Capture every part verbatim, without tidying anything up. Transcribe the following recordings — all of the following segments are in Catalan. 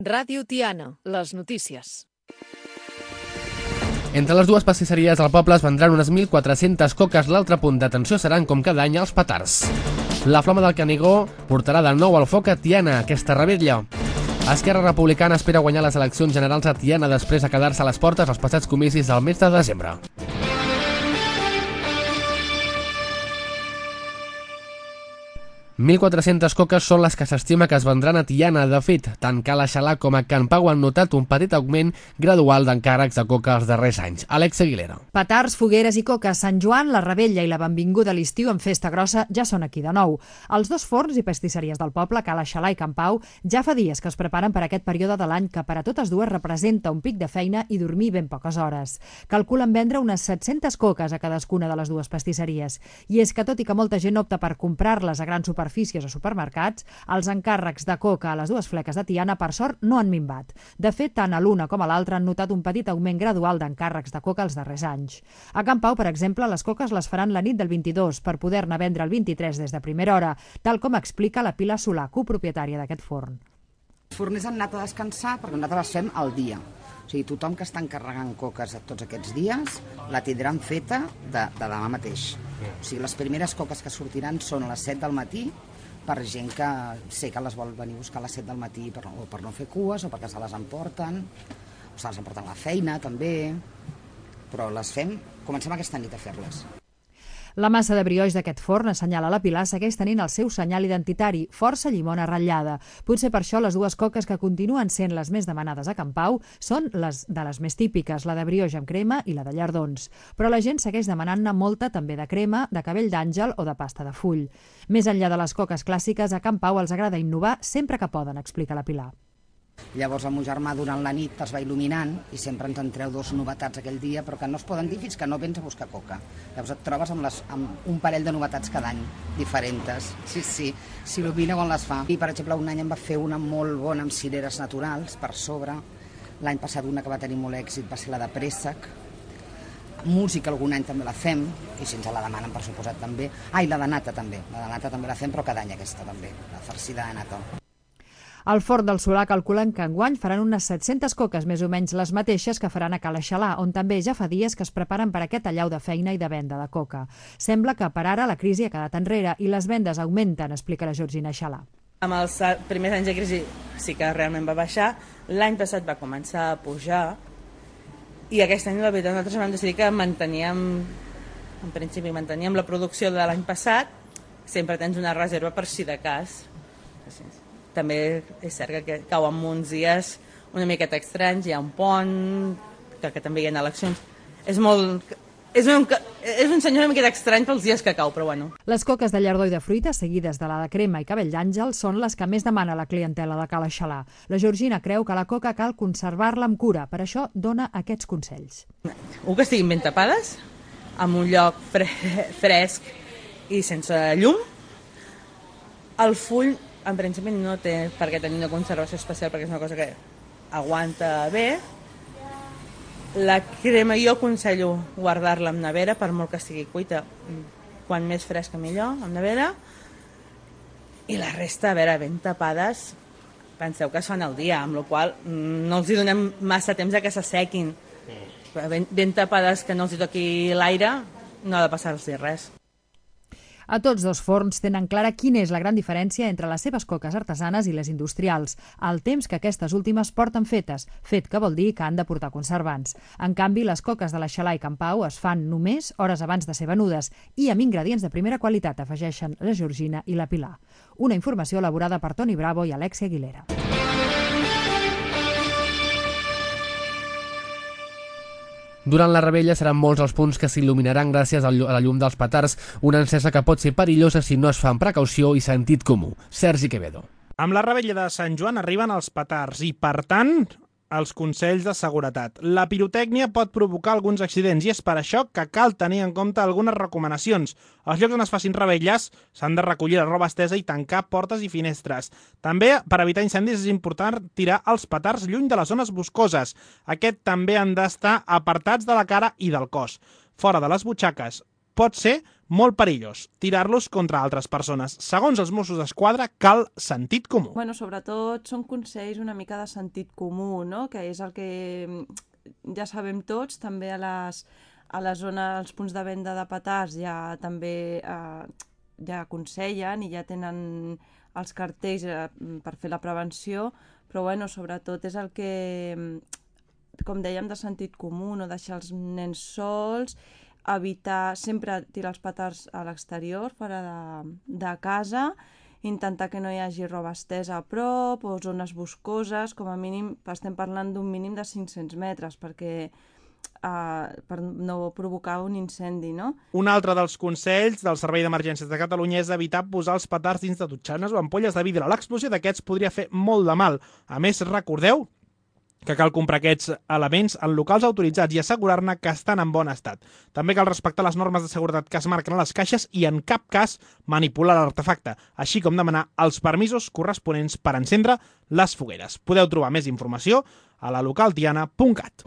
Ràdio Tiana, les notícies. Entre les dues pastisseries del poble es vendran unes mil quatre-centes coques. L'altre punt d'atenció seran, com cada any, els petards. La flama del Canigó portarà de nou el foc a Tiana aquesta revetlla. Esquerra Republicana espera guanyar les eleccions generals a Tiana després de quedar-se a les portes als passats comicis del mes de desembre. mil quatre-centes coques són les que s'estima que es vendran a Tiana. De fet, tant Cala Xalà com a Can Pau han notat un petit augment gradual d'encàrrecs de coca els darrers anys. Àlex Aguilera. Petards, fogueres i coques, Sant Joan, la Revetlla i la benvinguda a l'estiu en festa grossa ja són aquí de nou. Els dos forns i pastisseries del poble, Cala Xalà i Can Pau, ja fa dies que es preparen per aquest període de l'any que per a totes dues representa un pic de feina i dormir ben poques hores. Calculen vendre unes set-centes coques a cadascuna de les dues pastisseries. I és que tot i que molta gent opta per comprar-les a grans superfícies o supermercats, els encàrrecs de coca a les dues fleques de Tiana, per sort, no han minvat. De fet, tant a l'una com a l'altra han notat un petit augment gradual d'encàrrecs de coca els darrers anys. A Can Pau, per exemple, les coques les faran la nit del vint-i-dos per poder-ne vendre el vint-i-tres des de primera hora, tal com explica la Pilar Solà, copropietària d'aquest forn. Els forners han anat a descansar perquè nosaltres les fem al dia. O sigui, tothom que està encarregant coques tots aquests dies la tindran feta de, de demà mateix. O sigui, les primeres coques que sortiran són a les set del matí per gent que sé que les vol venir a buscar a les set del matí per, o per no fer cues o perquè se les emporten, o se les emporten a la feina també, però les fem, comencem aquesta nit a fer-les. La massa de brioix d'aquest forn, assenyala la Pilar, segueix tenint el seu senyal identitari, força llimona ratllada. Potser per això les dues coques que continuen sent les més demanades a Can Pau són les de les més típiques, la de brioix amb crema i la de llardons. Però la gent segueix demanant-ne molta també de crema, de cabell d'àngel o de pasta de full. Més enllà de les coques clàssiques, a Can Pau els agrada innovar sempre que poden, explica la Pilar. Llavors el meu germà durant la nit es va il·luminant i sempre ens en treu dos novetats aquell dia, però que no es poden dir fins que no vens a buscar coca. Llavors et trobes amb, les, amb un parell de novetats cada any, diferents. Sí, sí, s'il·lumina quan les fa. I, per exemple, un any em va fer una molt bona amb cireres naturals per sobre. L'any passat una que va tenir molt èxit va ser la de préssec. Música algun any també la fem, i si ens la demanen, per suposat, també. Ah, i la de nata també. La de nata també la fem, però cada any aquesta també, la farcida de nata. Al Forn del Solà calculen que enguany faran unes set-centes coques, més o menys les mateixes que faran a Cala Xalà, on també ja fa dies que es preparen per aquest allau de feina i de venda de coca. Sembla que per ara la crisi ha quedat enrere i les vendes augmenten, explica la Georgina Xalà. Amb els primers anys de crisi sí que realment va baixar, l'any passat va començar a pujar i aquest any la veritat nosaltres vam decidir que manteníem, en principi manteníem la producció de l'any passat, sempre tens una reserva per si de cas. També és cert que cauen uns dies una miqueta estranys, hi ha un pont, que, que també hi ha eleccions. És molt... És un, és un senyal una miqueta estrany pels dies que cau, però bueno. Les coques de llardó i de fruita, seguides de la de crema i cabell d'àngel, són les que més demana la clientela de Cala Xalà. La Georgina creu que la coca cal conservar-la amb cura, per això dona aquests consells. Un que estiguin ben tapades, en un lloc fre fresc i sense llum. El full en principi no té per què tenir una conservació especial perquè és una cosa que aguanta bé. La crema jo aconsello guardar-la en nevera per molt que estigui cuita. Quan més fresca millor, en nevera. I la resta, a veure, ben tapades, penseu que es fan al dia, amb la qual cosa no els hi donem massa temps a que s'assequin. Ben, ben tapades, que no els hi toqui l'aire, no ha de passar-los res. A tots dos forns tenen clara quina és la gran diferència entre les seves coques artesanes i les industrials, el temps que aquestes últimes porten fetes, fet que vol dir que han de portar conservants. En canvi, les coques de la Xalà i Can Pau es fan només hores abans de ser venudes i amb ingredients de primera qualitat, afegeixen la Georgina i la Pilar. Una informació elaborada per Toni Bravo i Alexia Aguilera. Durant la revetlla seran molts els punts que s'il·luminaran gràcies a la llum dels petards, una encesa que pot ser perillosa si no es fa amb precaució i sentit comú. Sergi Quevedo. Amb la revetlla de Sant Joan arriben els petards i, per tant, els consells de seguretat. La pirotècnia pot provocar alguns accidents i és per això que cal tenir en compte algunes recomanacions. Als llocs on es facin revetlles s'han de recollir la roba estesa i tancar portes i finestres. També, per evitar incendis, és important tirar els petards lluny de les zones boscoses. Aquests també han d'estar apartats de la cara i del cos. Fora de les butxaques pot ser molt perillós tirar-los contra altres persones. Segons els Mossos d'Esquadra, cal sentit comú. Bueno, sobretot són consells una mica de sentit comú, no? Que és el que ja sabem tots, també a les, a la zona, als punts de venda de petards ja també eh, ja aconsellen i ja tenen els cartells eh, per fer la prevenció, però bueno, sobretot és el que, com dèiem, de sentit comú, no deixar els nens sols, evitar sempre tirar els petards a l'exterior, fora de, de casa, intentar que no hi hagi roba estesa a prop o zones boscoses, com a mínim estem parlant d'un mínim de cinc-cents metres, perquè Uh, per no provocar un incendi, no? Un altre dels consells del Servei d'Emergències de Catalunya és evitar posar els petards dins de totxanes o ampolles de vidre. L'explosió d'aquests podria fer molt de mal. A més, recordeu que cal comprar aquests elements en locals autoritzats i assegurar-ne que estan en bon estat. També cal respectar les normes de seguretat que es marquen a les caixes i en cap cas manipular l'artefacte, així com demanar els permisos corresponents per encendre les fogueres. Podeu trobar més informació a la localtiana punt cat.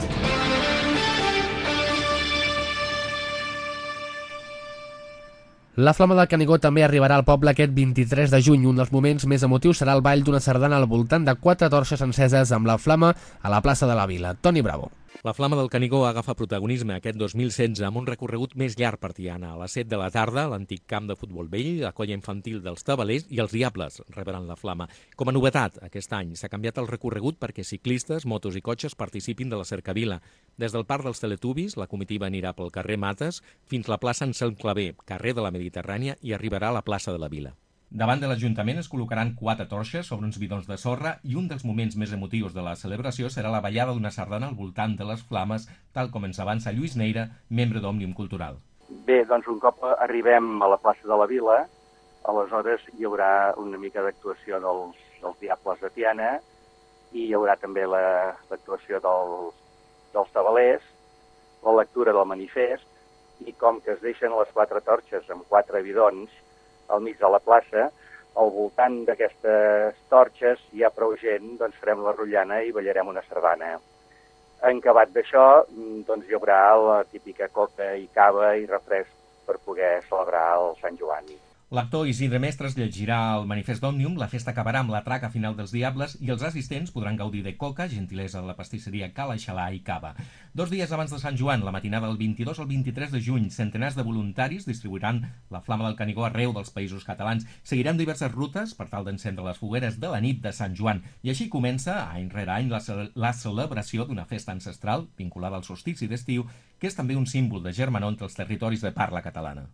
La Flama del Canigó també arribarà al poble aquest vint-i-tres de juny. Un dels moments més emotius serà el ball d'una sardana al voltant de quatre torxes enceses amb la flama a la plaça de la Vila. Toni Bravo. La Flama del Canigó agafa protagonisme aquest dos mil setze amb un recorregut més llarg per Tiana. A les set de la tarda, l'antic camp de futbol vell, la colla infantil dels Tabalers i els Diables rebran la Flama. Com a novetat, aquest any s'ha canviat el recorregut perquè ciclistes, motos i cotxes participin de la cercavila. Des del Parc dels Teletubis, la comitiva anirà pel carrer Mates fins la plaça Anselm Clavé, carrer de la Mediterrània, i arribarà a la plaça de la Vila. Davant de l'Ajuntament es col·locaran quatre torxes sobre uns bidons de sorra i un dels moments més emotius de la celebració serà la ballada d'una sardana al voltant de les flames, tal com ens avança Lluís Neira, membre d'Òmnium Cultural. Bé, doncs un cop arribem a la plaça de la Vila, aleshores hi haurà una mica d'actuació dels, dels Diables de Tiana i hi haurà també l'actuació la, dels, dels Tabalers, la lectura del manifest, i com que es deixen les quatre torxes amb quatre bidons al mig de la plaça, al voltant d'aquestes torxes hi ha prou gent, doncs farem la rotllana i ballarem una sardana. En acabat d'això, doncs hi haurà la típica coca i cava i refresc per poder celebrar el Sant Joan. L'actor Isidre Mestres llegirà el manifest d'Òmnium, la festa acabarà amb la traca final dels Diables i els assistents podran gaudir de coca, gentilesa de la pastisseria Cala Xalà i cava. Dos dies abans de Sant Joan, la matinada del vint-i-dos al vint-i-tres de juny, centenars de voluntaris distribuiran la Flama del Canigó arreu dels països catalans. Seguirem diverses rutes per tal d'encendre les fogueres de la nit de Sant Joan. I així comença, any rere any, la, ce la celebració d'una festa ancestral vinculada al solstici d'estiu, que és també un símbol de germanor entre els territoris de parla catalana.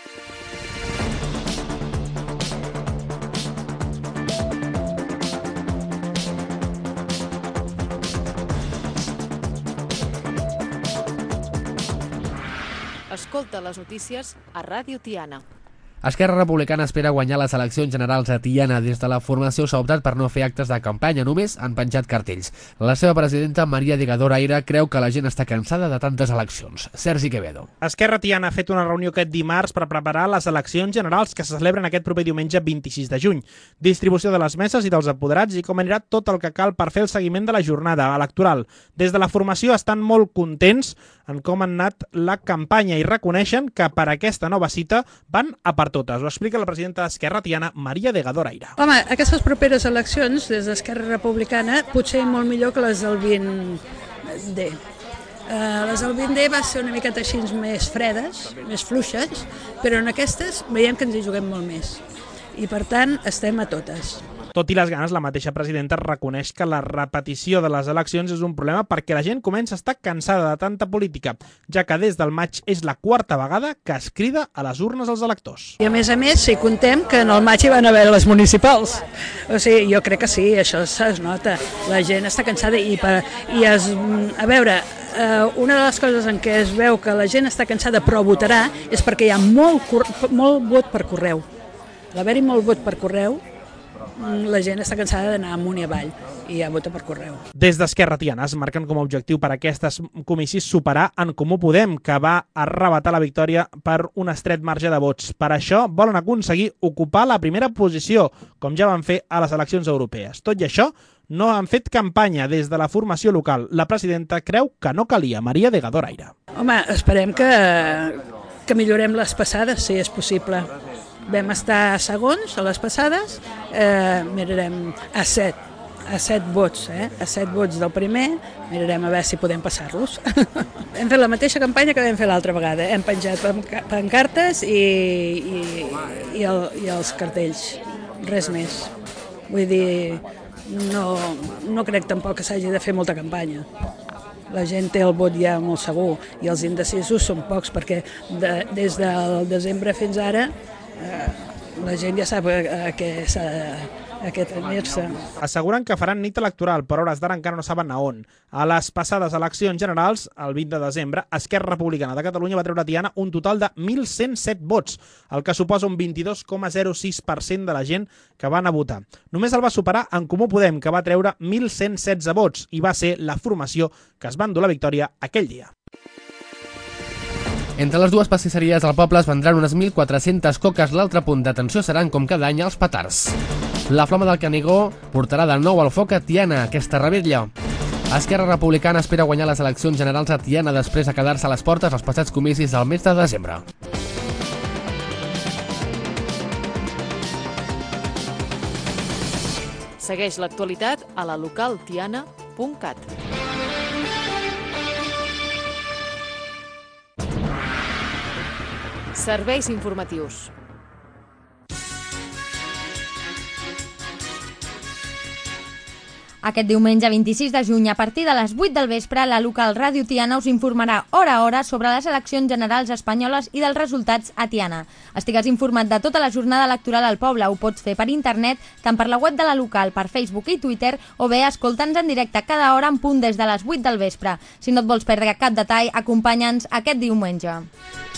Escolta les notícies a Ràdio Tiana. Esquerra Republicana espera guanyar les eleccions generals a Tiana. Des de la formació s'ha optat per no fer actes de campanya, només han penjat cartells. La seva presidenta, Maria Degador Aire, creu que la gent està cansada de tantes eleccions. Sergi Quevedo. Esquerra Tiana ha fet una reunió aquest dimarts per preparar les eleccions generals que se celebren aquest proper diumenge vint-i-sis de juny. Distribució de les meses i dels apoderats i com anirà tot el que cal per fer el seguiment de la jornada electoral. Des de la formació estan molt contents en com ha anat la campanya i reconeixen que per aquesta nova cita van a per totes. Ho explica la presidenta d'Esquerra Tiana, Maria Degador Aire. Home, aquestes properes eleccions des d'Esquerra Republicana potser molt millor que les del vint D. Uh, les del vint D va ser una miqueta així més fredes, més fluixes, però en aquestes veiem que ens hi juguem molt més. I per tant estem a totes. Tot i les ganes, la mateixa presidenta reconeix que la repetició de les eleccions és un problema perquè la gent comença a estar cansada de tanta política, ja que des del maig és la quarta vegada que es crida a les urnes als electors. I a més a més, si contem que en el maig hi van haver les municipals. O sigui, jo crec que sí, això es nota. La gent està cansada i, per, i es, a veure, una de les coses en què es veu que la gent està cansada però votarà és perquè hi ha molt, molt vot per correu. L'haver-hi molt vot per correu, la gent està cansada d'anar amunt i avall i ja vota per correu. Des d'Esquerra Tiana es marquen com a objectiu per a aquestes comicis superar En Comú Podem, que va arrebatar la victòria per un estret marge de vots. Per això volen aconseguir ocupar la primera posició, com ja van fer a les eleccions europees. Tot i això, no han fet campanya des de la formació local. La presidenta creu que no calia. Maria Degador Aire. Home, esperem que que millorem les passades, si és possible. Vam estar segons a les passades, eh, mirarem a set, a set vots, eh? a set vots del primer, mirarem a veure si podem passar-los. Hem fet la mateixa campanya que vam fer l'altra vegada, hem penjat pancartes i, i, i, el, i els cartells, res més. Vull dir, no, no crec tampoc que s'hagi de fer molta campanya. La gent té el vot ja molt segur i els indecisos són pocs perquè de, des del desembre fins ara eh, la gent ja sap a, a què s'ha a què tenir-se. Asseguren que faran nit electoral, però a hores d'ara encara no saben a on. A les passades eleccions generals, el vint de desembre, Esquerra Republicana de Catalunya va treure a Tiana un total de mil cent set vots, el que suposa un vint-i-dos coma zero sis per cent de la gent que van a votar. Només el va superar En Comú Podem, que va treure mil cent setze vots, i va ser la formació que es va endur la victòria aquell dia. Entre les dues pastisseries del poble es vendran unes mil quatre-centes coques. L'altre punt d'atenció seran, com cada any, els petards. La Flama del Canigó portarà de nou al foc a Tiana aquesta revetlla. Esquerra Republicana espera guanyar les eleccions generals a Tiana després de quedar-se a les portes als passats comicis del mes de desembre. Segueix l'actualitat a la local tiana punt cat. Serveis informatius. Aquest diumenge vint-i-sis de juny, a partir de les vuit del vespre, la local Ràdio Tiana us informarà hora a hora sobre les eleccions generals espanyoles i dels resultats a Tiana. Estigues informat de tota la jornada electoral al poble. Ho pots fer per internet, tant per la web de la local, per Facebook i Twitter, o bé escolta'ns en directe cada hora en punt des de les vuit del vespre. Si no et vols perdre cap detall, acompanya'ns aquest diumenge.